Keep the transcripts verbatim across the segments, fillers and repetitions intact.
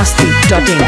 masti dot in.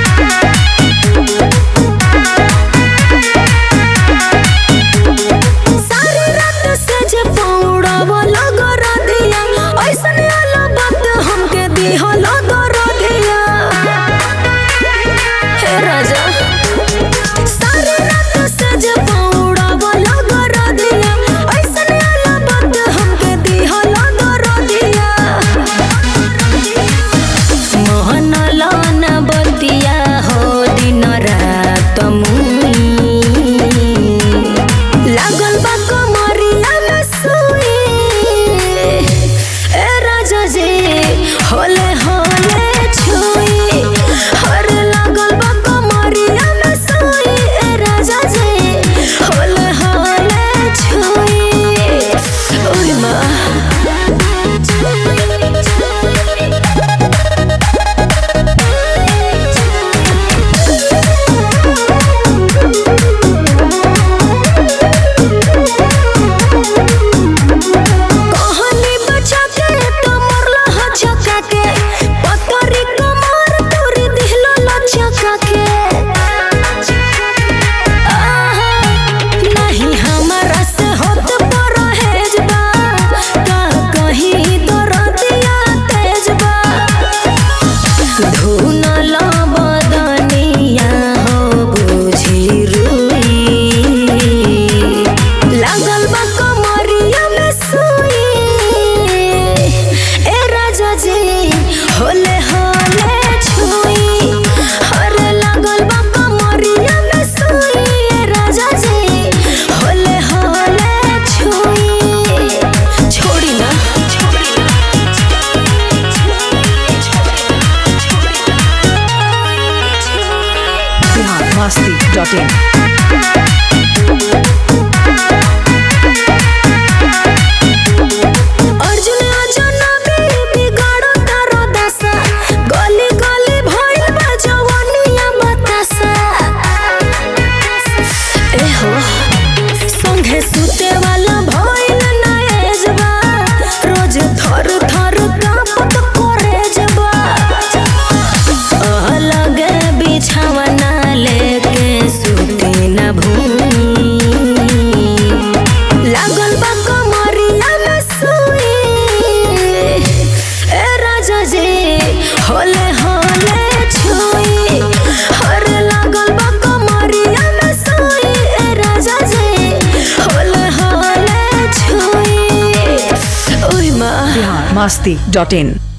होले होले छुई हर लागल बा कमरिया में सोई ए राजा जी होले होले छुई ओय मां होले होले छुई हर लागल बा कमरिया में सोई ए राजा जी होले होले छुई छोड़ी ना छोड़ी ना masti dot in. सुते वाला भइल ना एजबा रोज थर थर कांपत कोरेजबा अलग बिछावना लेके सुते ना भूमि लागल बा कमरिया में सोई ए राजा जी होले होले छुई हर लागल बा कमरिया में सोई ए राजा जी masti dot in.